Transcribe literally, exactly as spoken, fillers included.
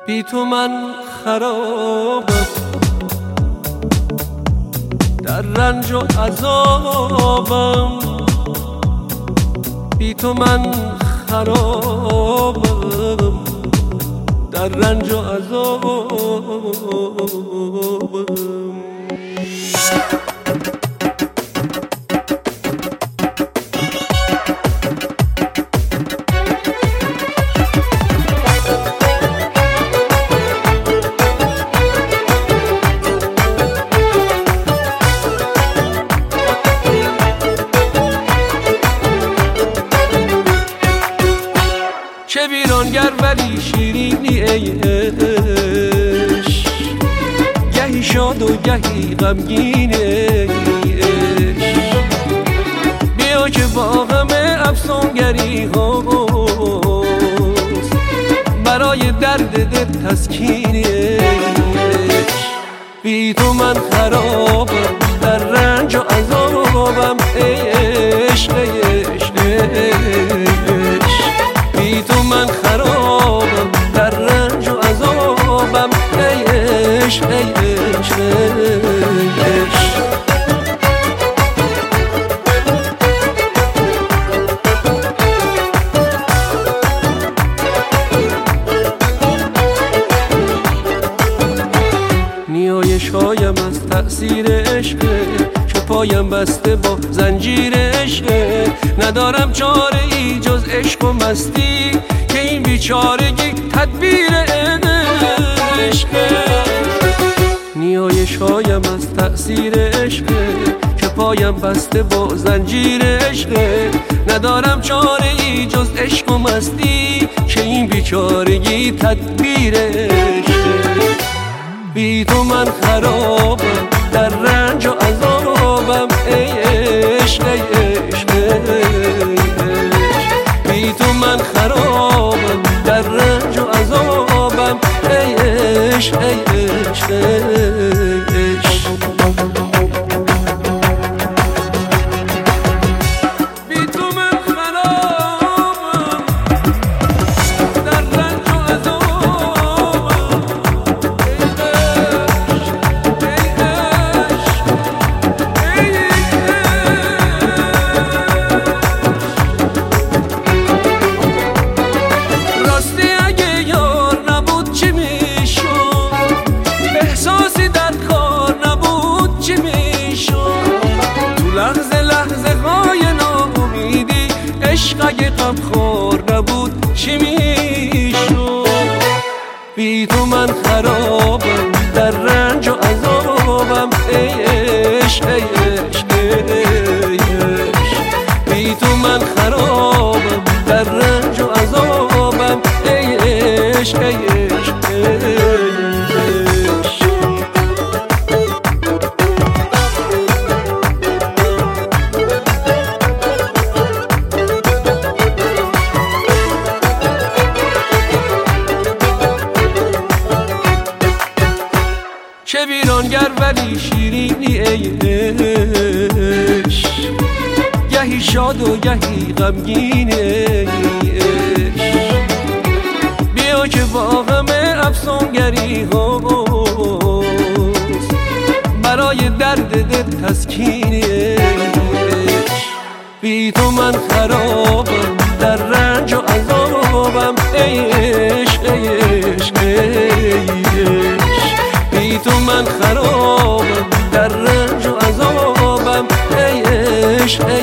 بی تو من خرابم، در رنج و عذابم. بی تو من خرابم، در رنج و عذابم. چه ویرانگر ولی شیرینی ای عشق، گهی شاد و گهی غمگین ای عشق. بیا که با غم افسونگری هاست، برای درد دل تسکین ای عشق. بی تو من خرابم، در رنج و عذابم ای عشق ای عشق ای عشق. بی تو من خرابم، در رنج و عذابم ای عشق ای عشق ای عشق. نیایش هایم از تأثیر عشقه، چو پایم بسته با زنجیر عشقه. ندارم چاره ای جز عشق و مستی، که این بیچارگی تدبیر عشقه. نیایش هایم از تأثیر عشقه، چو پایم بسته با زنجیر عشقه. ندارم چاره ای جز عشق و مستی، که این بیچارگی تدبیر عشقه. بی تو من خرابم، در رنج و عذابم ای عشق ای عشق ای عشق. بی تو من خرابم، در رنج و عذابم ای عشق ای عشق ای عشق. عشق اگه غم خور نبود چی میشد؟ بی تو من خرابم، در رنج و عذابم ای عشق ای عشق ای عشق. بی تو من خرابم، در رنج و عذابم ای عشق ای عشق ای عشق. چه ویرانگر ولی شیرینی ای عشق، گهی شاد و گهی غمگین ای عشق. بیا که با غم افسونگری هاست، برای درد دل تسکین ای عشق. بی تو من خرابم، در رنج و عذابم ای عشق ای عشق ای عشق. بی تو من خرابم، در رنج و عذابم ای عشق ای